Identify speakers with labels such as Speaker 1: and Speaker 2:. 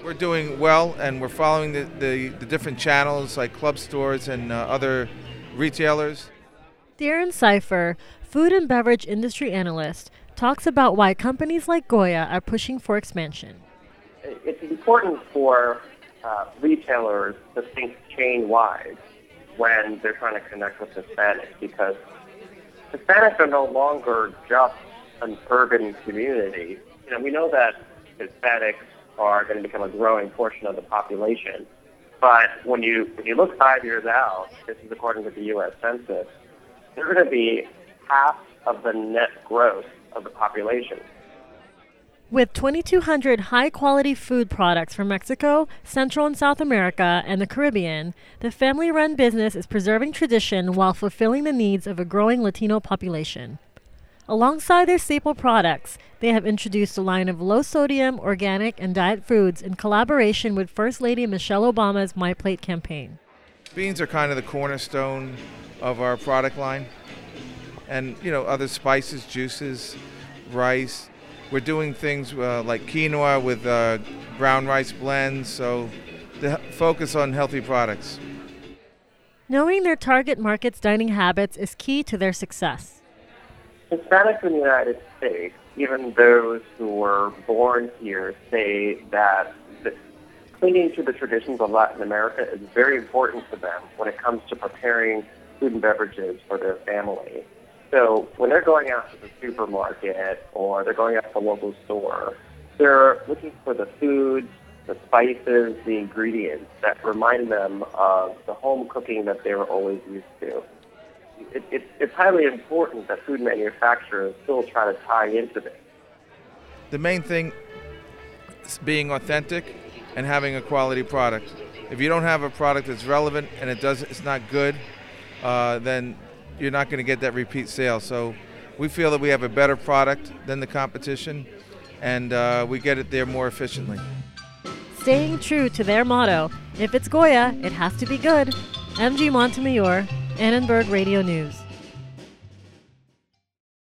Speaker 1: We're doing well, and we're following the different channels like club stores and other retailers.
Speaker 2: Darren Cipher, food and beverage industry analyst, talks about why companies like Goya are pushing for expansion.
Speaker 3: It's important for retailers to think chain-wide when they're trying to connect with Hispanics, because Hispanics are no longer just an urban community. We know that Hispanics are going to become a growing portion of the population, but when you look 5 years out, this is according to the U.S. Census, they're going to be half of the net growth of the population.
Speaker 2: With 2,200 high-quality food products from Mexico, Central and South America, and the Caribbean, the family-run business is preserving tradition while fulfilling the needs of a growing Latino population. Alongside their staple products, they have introduced a line of low-sodium, organic, and diet foods in collaboration with First Lady Michelle Obama's My Plate campaign.
Speaker 1: Beans are kind of the cornerstone of our product line. And, other spices, juices, rice. We're doing things like quinoa with brown rice blends, so the focus on healthy products.
Speaker 2: Knowing their target market's dining habits is key to their success.
Speaker 3: Hispanics in the United States, even those who were born here, say that clinging to the traditions of Latin America is very important to them when it comes to preparing food and beverages for their family. So when they're going out to the supermarket or they're going out to the local store, they're looking for the foods, the spices, the ingredients that remind them of the home cooking that they were always used to. It's highly important that food manufacturers still try to tie into this.
Speaker 1: The main thing is being authentic and having a quality product. If you don't have a product that's relevant and it's not good, then you're not going to get that repeat sale. So we feel that we have a better product than the competition, and we get it there more efficiently.
Speaker 2: Staying true to their motto, if it's Goya, it has to be good. MG Montemayor, Annenberg Radio News.